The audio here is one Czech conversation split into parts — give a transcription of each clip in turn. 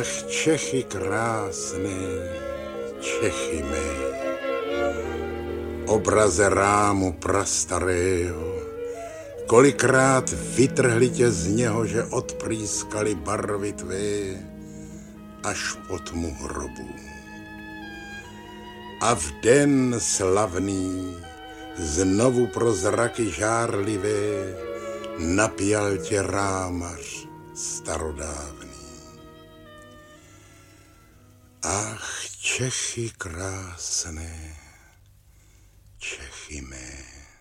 Ach, Čechy krásné, Čechy mé, obraze rámu prastarého, kolikrát vytrhli tě z něho, že odprýskali barvy tvé až po tmu hrobu. A v den slavný znovu pro zraky žárlivé napjal tě rámař starodávný. Ach, Čechy krásné, Čechy mé.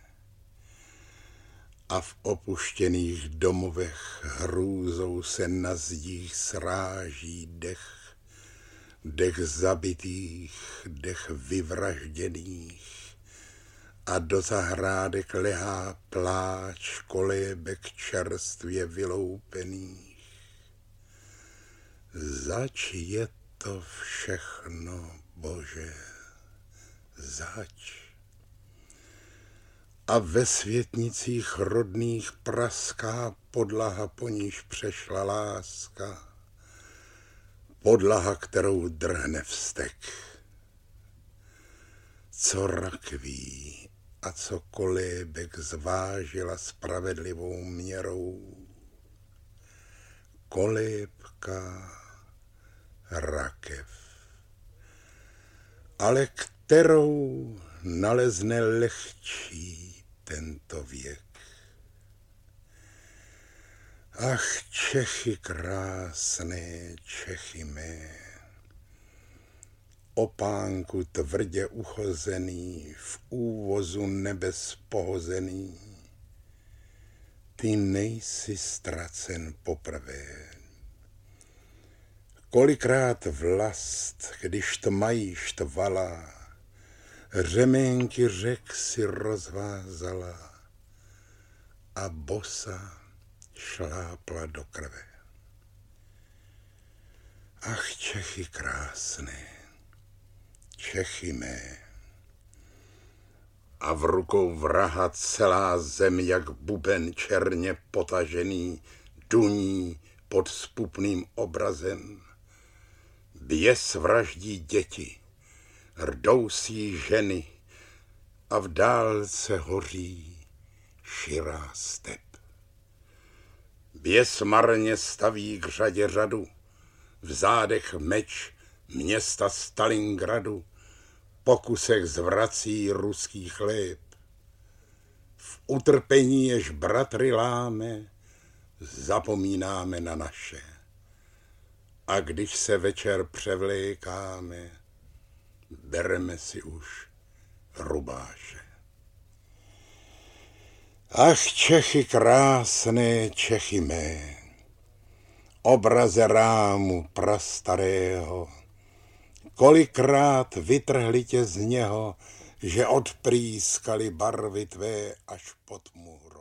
A v opuštěných domovech hrůzou se na zdích sráží dech, dech zabitých, dech vyvražděných, a do zahrádek lehá pláč kolébek čerstvě vyloupených. Zač je to všechno, Bože, zač. A ve světnicích rodných praská podlaha, po níž přešla láska, podlaha, kterou drhne vztek. Co rakví a co kolébek zvážila spravedlivou měrou, kolébka rakev, ale kterou nalezne lehčí tento věk. Ach, Čechy krásné, Čechy mé, opánku tvrdě uchozený, v úvozu nebes pohozený, ty nejsi ztracen poprvé. Kolikrát vlast, když tmají štvala, řemínky řek si rozvázala a bosa šlápla do krve. Ach, Čechy krásné, Čechy mé. A v rukou vraha celá zem, jak buben černě potažený, duní pod spupným obrazem. Běs vraždí děti, rdousí ženy a v dálce hoří širá step. Běs marně staví k řadě řadu, v zádech meč města Stalingradu, pokusech zvrací ruský chléb. V utrpení, jež bratry láme, zapomínáme na naše. A když se večer převlékáme, bereme si už rubáše. Ach, Čechy krásné, Čechy mé, obraze rámu prastarého, kolikrát vytrhli tě z něho, že odprýskali barvy tvé až po tmu hrobu.